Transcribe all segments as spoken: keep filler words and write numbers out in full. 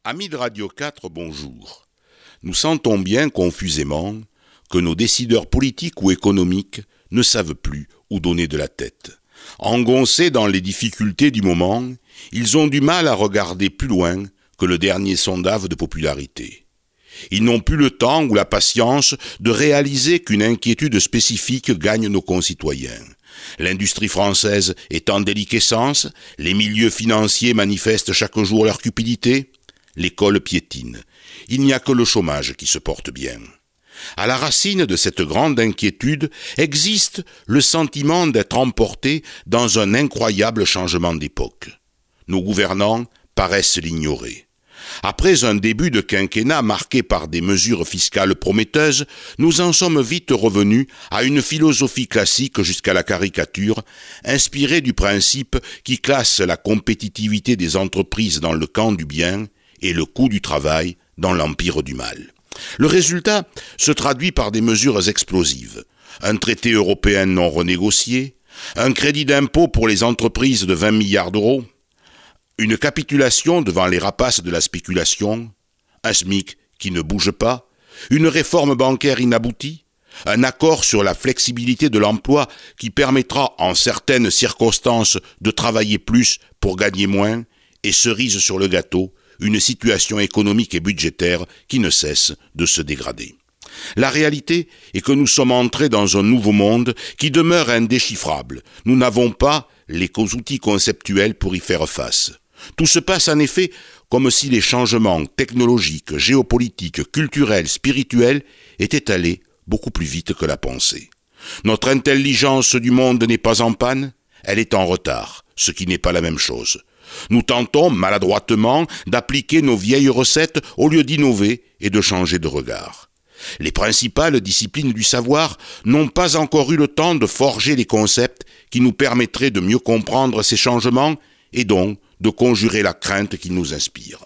Amis de Radio quatre, bonjour. Nous sentons bien confusément que nos décideurs politiques ou économiques ne savent plus où donner de la tête. Engoncés dans les difficultés du moment, ils ont du mal à regarder plus loin que le dernier sondage de popularité. Ils n'ont plus le temps ou la patience de réaliser qu'une inquiétude spécifique gagne nos concitoyens. L'industrie française est en déliquescence, les milieux financiers manifestent chaque jour leur cupidité, l'école piétine. Il n'y a que le chômage qui se porte bien. À la racine de cette grande inquiétude existe le sentiment d'être emporté dans un incroyable changement d'époque. Nos gouvernants paraissent l'ignorer. Après un début de quinquennat marqué par des mesures fiscales prometteuses, nous en sommes vite revenus à une philosophie classique jusqu'à la caricature, inspirée du principe qui classe la compétitivité des entreprises dans le camp du bien et le coût du travail dans l'empire du mal. Le résultat se traduit par des mesures explosives. Un traité européen non renégocié, un crédit d'impôt pour les entreprises de vingt milliards d'euros, une capitulation devant les rapaces de la spéculation, un SMIC qui ne bouge pas, une réforme bancaire inaboutie, un accord sur la flexibilité de l'emploi qui permettra en certaines circonstances de travailler plus pour gagner moins, et cerise sur le gâteau, une situation économique et budgétaire qui ne cesse de se dégrader. La réalité est que nous sommes entrés dans un nouveau monde qui demeure indéchiffrable. Nous n'avons pas les outils conceptuels pour y faire face. Tout se passe en effet comme si les changements technologiques, géopolitiques, culturels, spirituels étaient allés beaucoup plus vite que la pensée. Notre intelligence du monde n'est pas en panne, elle est en retard, ce qui n'est pas la même chose. Nous tentons maladroitement d'appliquer nos vieilles recettes au lieu d'innover et de changer de regard. Les principales disciplines du savoir n'ont pas encore eu le temps de forger les concepts qui nous permettraient de mieux comprendre ces changements et donc de conjurer la crainte qu'ils nous inspirent.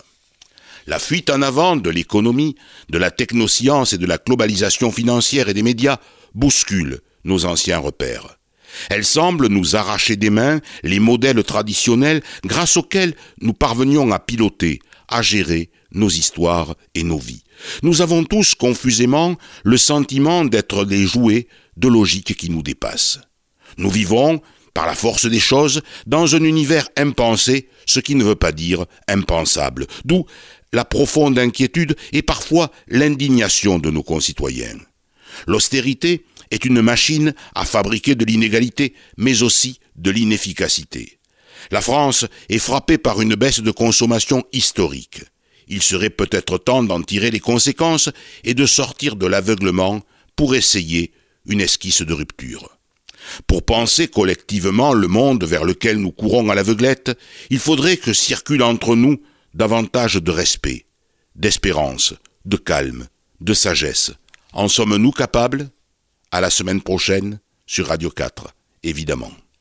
La fuite en avant de l'économie, de la technoscience et de la globalisation financière et des médias bouscule nos anciens repères. Elle semble nous arracher des mains les modèles traditionnels grâce auxquels nous parvenions à piloter, à gérer nos histoires et nos vies. Nous avons tous confusément le sentiment d'être des jouets de logique qui nous dépassent. Nous vivons, par la force des choses, dans un univers impensé, ce qui ne veut pas dire impensable, d'où la profonde inquiétude et parfois l'indignation de nos concitoyens. L'austérité est une machine à fabriquer de l'inégalité, mais aussi de l'inefficacité. La France est frappée par une baisse de consommation historique. Il serait peut-être temps d'en tirer les conséquences et de sortir de l'aveuglement pour essayer une esquisse de rupture. Pour penser collectivement le monde vers lequel nous courons à l'aveuglette, il faudrait que circule entre nous davantage de respect, d'espérance, de calme, de sagesse. En sommes-nous capables ? À la semaine prochaine sur Radio quatre, évidemment.